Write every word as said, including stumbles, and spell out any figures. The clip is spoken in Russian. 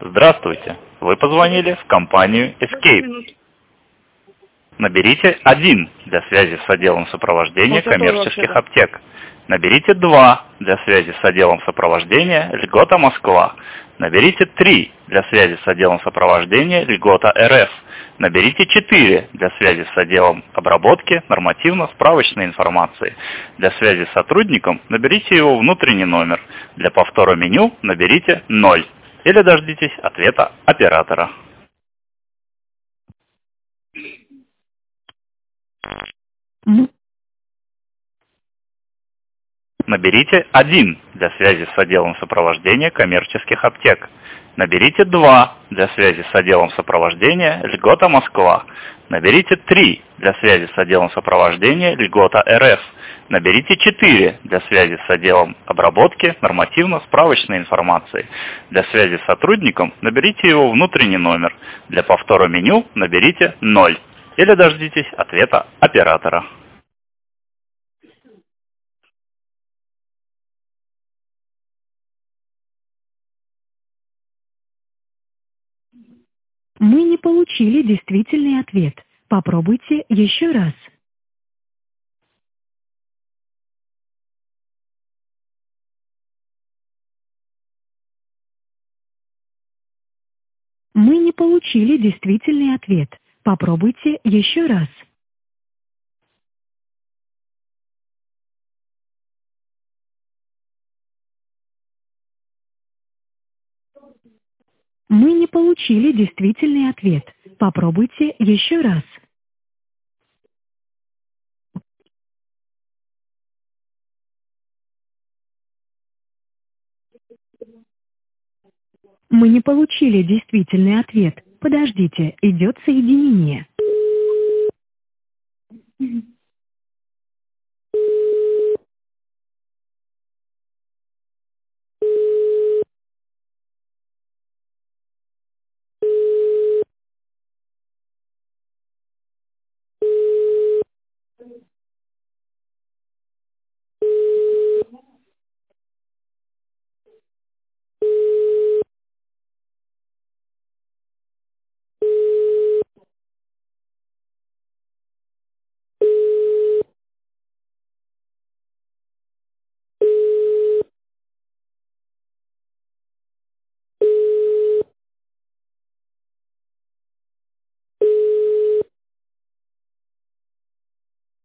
Здравствуйте! Вы позвонили в компанию Escape. Наберите один для связи с отделом сопровождения коммерческих аптек. Наберите два для связи с отделом сопровождения Льгота Москва. Наберите три для связи с отделом сопровождения Льгота РФ. Наберите четыре для связи с отделом обработки нормативно-справочной информации. Для связи с сотрудником наберите его внутренний номер. Для повтора меню наберите ноль. Или дождитесь ответа оператора. Наберите один для связи с отделом сопровождения коммерческих аптек. Наберите два для связи с отделом сопровождения Льгота Москва. Наберите три для связи с отделом сопровождения Льгота РФ. Наберите четыре для связи с отделом обработки нормативно-справочной информации. Для связи с сотрудником наберите его внутренний номер. Для повтора меню наберите ноль. Или дождитесь ответа оператора. Мы не получили действительный ответ. Попробуйте еще раз. Мы не получили действительный ответ. Попробуйте еще раз. Мы не получили действительный ответ. Попробуйте еще раз. Мы не получили действительный ответ. Подождите, идет соединение.